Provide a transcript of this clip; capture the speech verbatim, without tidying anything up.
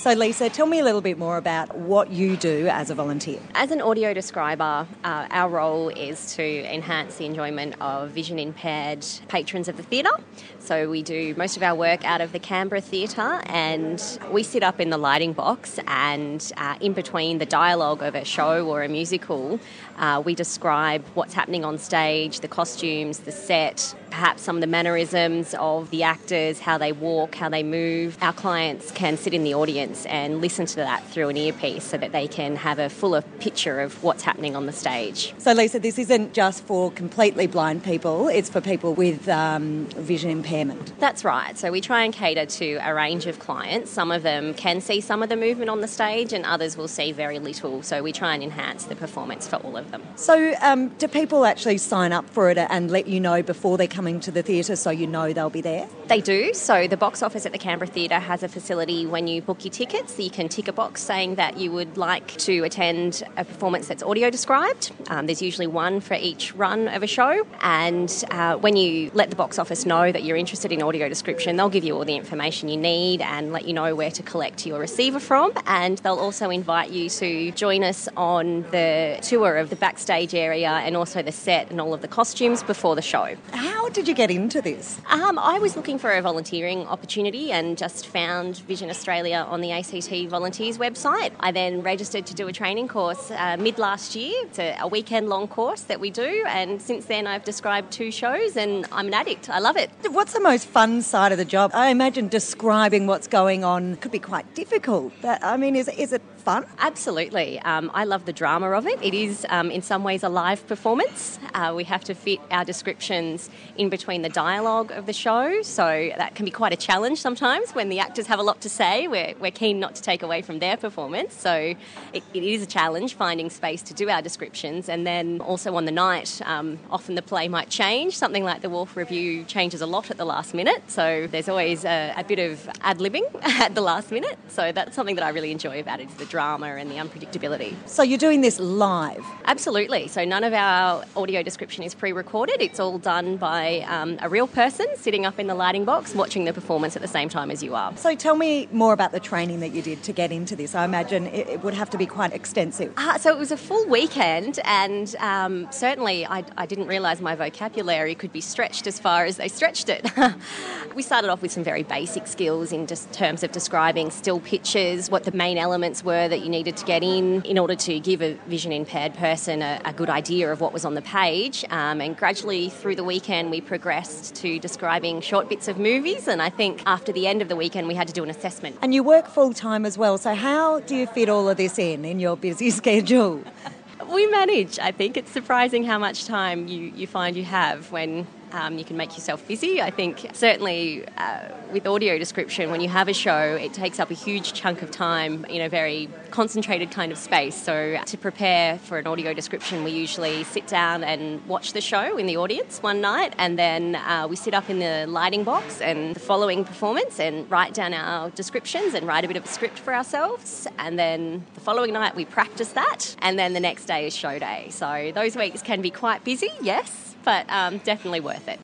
So Lisa, tell me a little bit more about what you do as a volunteer. As an audio describer, uh, our role is to enhance the enjoyment of vision impaired patrons of the theatre. So we do most of our work out of the Canberra Theatre, and we sit up in the lighting box, and uh, in between the dialogue of a show or a musical, uh, we describe what's happening on stage, the costumes, the set, perhaps some of the mannerisms of the actors, how they walk, how they move. Our clients can sit in the audience and listen to that through an earpiece so that they can have a fuller picture of what's happening on the stage. So Lisa, this isn't just for completely blind people, it's for people with um, vision impairment. That's right. So we try and cater to a range of clients. Some of them can see some of the movement on the stage and others will see very little. So we try and enhance the performance for all of them. So um, do people actually sign up for it and let you know before they're coming to the theatre so you know they'll be there? They do. So the box office at the Canberra Theatre has a facility when you book your tickets. You can tick a box saying that you would like to attend a performance that's audio described. Um, there's usually one for each run of a show. And uh, when you let the box office know that you're interested in audio description, they'll give you all the information you need and let you know where to collect your receiver from. And they'll also invite you to join us on the tour of the backstage area and also the set and all of the costumes before the show. How did you get into this? Um, I was looking for a volunteering opportunity and just found Vision Australia on the A C T Volunteers website. I then registered to do a training course uh, mid last year. It's a, a weekend long course that we do, and since then I've described two shows and I'm an addict. I love it. What's the most fun side of the job? I imagine describing what's going on could be quite difficult. But, I mean, is, is it fun? Absolutely. Um, I love the drama of it. It is, um, in some ways, a live performance. Uh, we have to fit our descriptions in between the dialogue of the show, so that can be quite a challenge sometimes when the actors have a lot to say. We're, we're keen not to take away from their performance, so it, it is a challenge finding space to do our descriptions. And then also on the night, um, often the play might change. Something like the Wolf Review changes a lot at the last minute, so there's always a, a bit of ad-libbing at the last minute. So that's something that I really enjoy about it, is the drama and the unpredictability. So you're doing this live? Absolutely. So none of our audio description is pre-recorded. It's all done by um, a real person sitting up in the lighting box watching the performance at the same time as you are. So tell me more about the training that you did to get into this. I imagine it, it would have to be quite extensive. Uh, so it was a full weekend, and um, certainly I, I didn't realise my vocabulary could be stretched as far as they stretched it. We started off with some very basic skills in just terms of describing still pictures, what the main elements were that you needed to get in in order to give a vision impaired person a, a good idea of what was on the page. Um, and gradually through the weekend we progressed to describing short bits of movies, and I think after the end of the weekend we had to do an assessment. And you work full time as well, so how do you fit all of this in in your busy schedule? We manage. I think it's surprising how much time you, you find you have when Um, you can make yourself busy. I think certainly uh, with audio description, when you have a show, it takes up a huge chunk of time in a very concentrated kind of space. So to prepare for an audio description, we usually sit down and watch the show in the audience one night, and then uh, we sit up in the lighting box and the following performance and write down our descriptions and write a bit of a script for ourselves. And then the following night we practice that, and then the next day is show day. So those weeks can be quite busy, yes, but um, definitely worth it.